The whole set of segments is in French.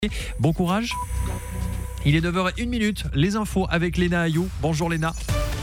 Bon courage. Il est 9h01, les infos avec Léna Ayou. Bonjour Léna.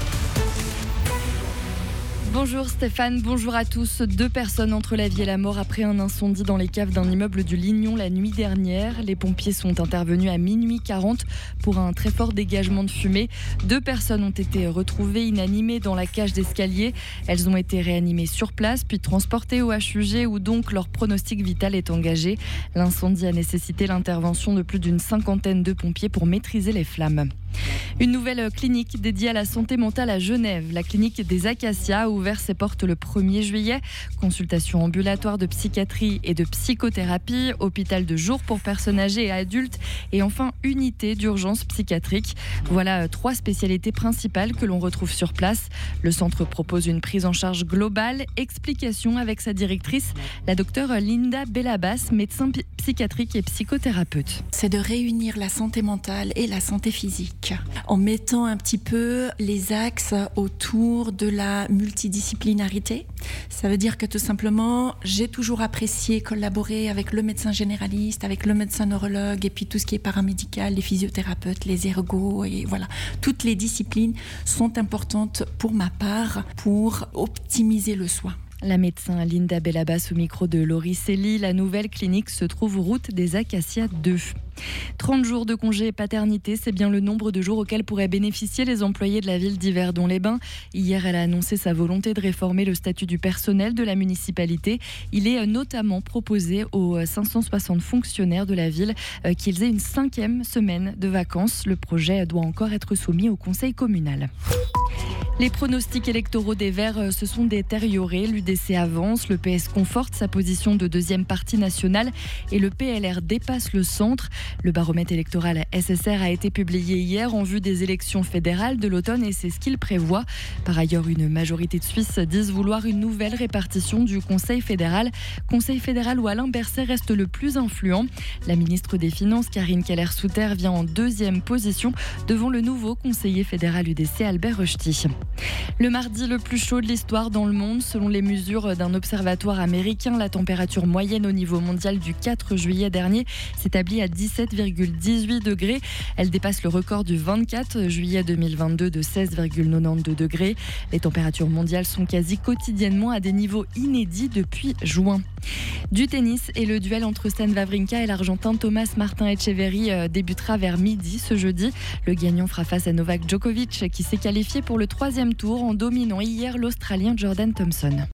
Bonjour Stéphane, bonjour à tous. 2 personnes entre la vie et la mort après un incendie dans les caves d'un immeuble du Lignon la nuit dernière. Les pompiers sont intervenus à minuit 40 pour un très fort dégagement de fumée. 2 personnes ont été retrouvées inanimées dans la cage d'escalier. Elles ont été réanimées sur place puis transportées au HUG où donc leur pronostic vital est engagé. L'incendie a nécessité l'intervention de plus d'une 50aine de pompiers pour maîtriser les flammes. Une nouvelle clinique dédiée à la santé mentale à Genève. La clinique des Acacias a ouvert ses portes le 1er juillet. Consultation ambulatoire de psychiatrie et de psychothérapie, hôpital de jour pour personnes âgées et adultes et enfin unité d'urgence psychiatrique. Voilà 3 spécialités principales que l'on retrouve sur place. Le centre propose une prise en charge globale. Explication avec sa directrice, la docteure Linda Bellabas, médecin psychiatrique et psychothérapeute. C'est de réunir la santé mentale et la santé physique en mettant un petit peu les axes autour de la multidisciplinarité. Ça veut dire que tout simplement, j'ai toujours apprécié collaborer avec le médecin généraliste, avec le médecin neurologue et puis tout ce qui est paramédical, les physiothérapeutes, les ergos et voilà. Toutes les disciplines sont importantes pour ma part pour optimiser le soin. La médecin Linda Bellabas au micro de Laurie Célie. La nouvelle clinique se trouve route des Acacias 2. 30 jours de congé paternité, c'est bien le nombre de jours auxquels pourraient bénéficier les employés de la ville d'Yverdon-les-Bains. Hier, elle a annoncé sa volonté de réformer le statut du personnel de la municipalité. Il est notamment proposé aux 560 fonctionnaires de la ville qu'ils aient une 5e semaine de vacances. Le projet doit encore être soumis au conseil communal. Les pronostics électoraux des Verts se sont détériorés. L'UDC avance, le PS conforte sa position de 2e parti national et le PLR dépasse le centre. Le baromètre électoral SSR a été publié hier en vue des élections fédérales de l'automne et c'est ce qu'il prévoit. Par ailleurs, une majorité de Suisses disent vouloir une nouvelle répartition du Conseil fédéral. Conseil fédéral où Alain Berset reste le plus influent. La ministre des Finances, Karine Keller-Souter, vient en 2e position devant le nouveau conseiller fédéral UDC, Albert Rösti. Le mardi le plus chaud de l'histoire dans le monde. Selon les mesures d'un observatoire américain, la température moyenne au niveau mondial du 4 juillet dernier s'établit à 17,18 degrés. Elle dépasse le record du 24 juillet 2022 de 16,92 degrés. Les températures mondiales sont quasi quotidiennement à des niveaux inédits depuis juin. Du tennis et le duel entre Stan Wawrinka et l'Argentin Thomas Martin Etcheverry débutera vers midi ce jeudi. Le gagnant fera face à Novak Djokovic qui s'est qualifié pour le 3e tour en dominant hier l'Australien Jordan Thompson.